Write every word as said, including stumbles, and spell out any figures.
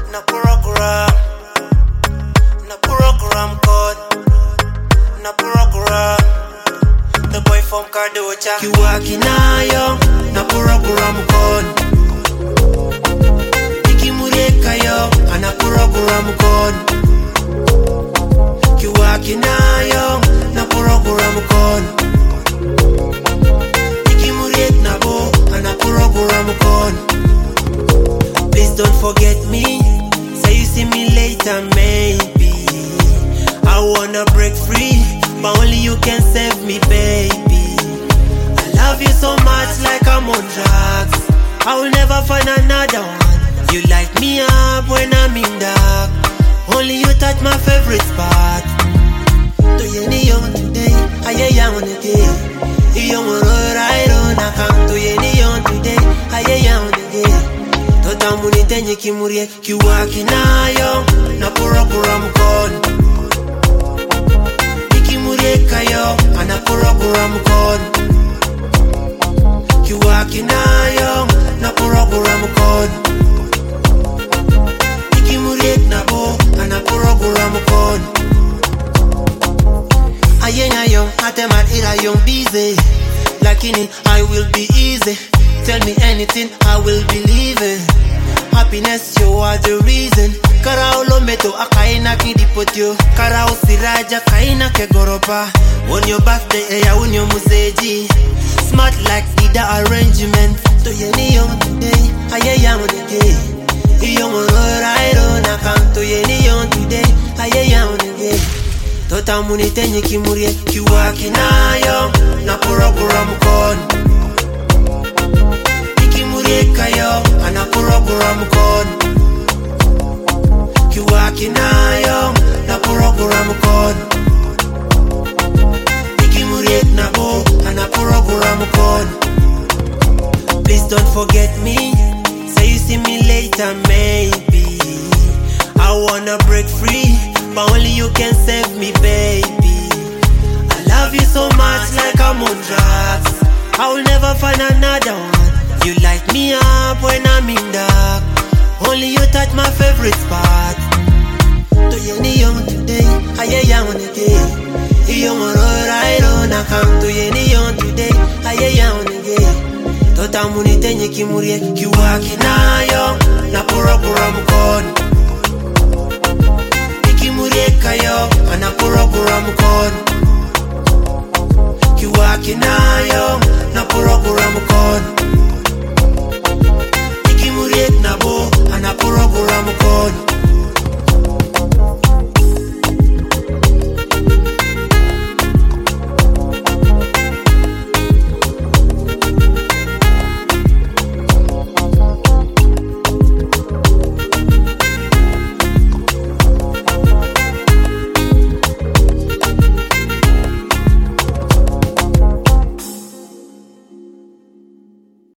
na program, na program code, na program. The boy from Cardocha, kiwaki nayo, na program code. Ikimureka yo, ana program code. Kiwaki nayo, na program code. Ikimureka nabo, ana program code. Please don't forget me. Say you see me later, maybe. I wanna break free, but only you can save me, baby. I love you so much, like I'm on drugs. I will never find another one. You light me up when I'm in dark. Only you touch my favorite spot. To you neon today, I am on the day. You wanna ride on a come to you neon today, I am on the day. Tota muni tenye kimurie, kiwaki nayo, na program code. Ikimurieka yo, ana program code. Kiwaki nayo, na program code. Ikimurieka nabo, ana program code. Ayenya yo, atemat ira yo busy. Lakini I will be easy. Tell me anything, I will believe it. Happiness, you are the reason. Karao lometo akaina kidipotyo. Karao siraja kaina kegoropa. On your birthday, eya unyo museji. Smart like the arrangement. To yeni young today, aye young today. Young right on account to yeni young today, aye young today. Tota muni tenye kimurie, kiwaki nayo, na program code. Ikimurieka yo, ana program code. Kiwaki nayo, na program code. Ikimurieka nabo, ana program code. Please don't forget me. Say you see me later, maybe. I wanna break free, but only you can save me, baby. I love you so much, like I'm on drugs. I will never find another one. You light me up when I'm in dark. Only you touch my favorite spot. To you young today, I am on the day. You wanna ride on a come to you young today, I am on the day. Tota muni tenye kimurie, kiwaki na